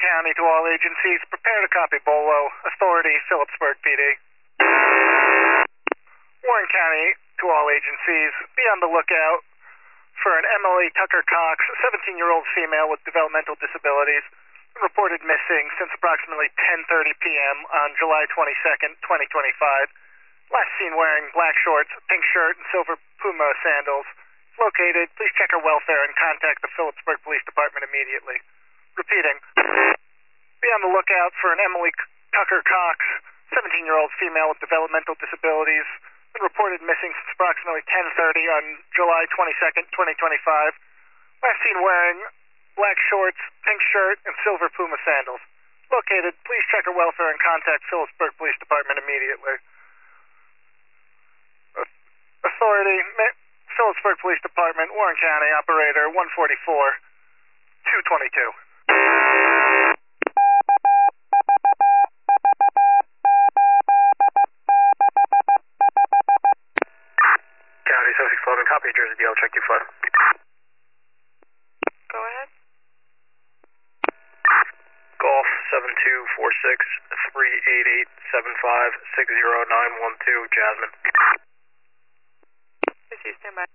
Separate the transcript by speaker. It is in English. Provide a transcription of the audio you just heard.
Speaker 1: County to all agencies, prepare to copy Bolo. Authority, Phillipsburg PD. Warren County to all agencies, be on the lookout for an Emily Tucker Cox, 17-year-old female with developmental disabilities, reported missing since approximately 10:30 p.m. on July 22nd, 2025. Last seen wearing black shorts, pink shirt, and silver Puma sandals. Located, please check her welfare and contact the Phillipsburg Police Department immediately. Repeating, be on the lookout for an Emily Tucker Cox, 17-year-old female with developmental disabilities, reported missing since approximately 10:30 on July 22nd, 2025. Last seen wearing black shorts, pink shirt, and silver Puma sandals. Located, please check her welfare and contact Phillipsburg Police Department immediately. Authority, Phillipsburg Police Department, Warren County, Operator 144-222.
Speaker 2: County 7611, copy, Jersey DL, check you flight.
Speaker 3: Go ahead.
Speaker 2: Golf 7246-388-7560912, Jasmine.
Speaker 3: Is he standby?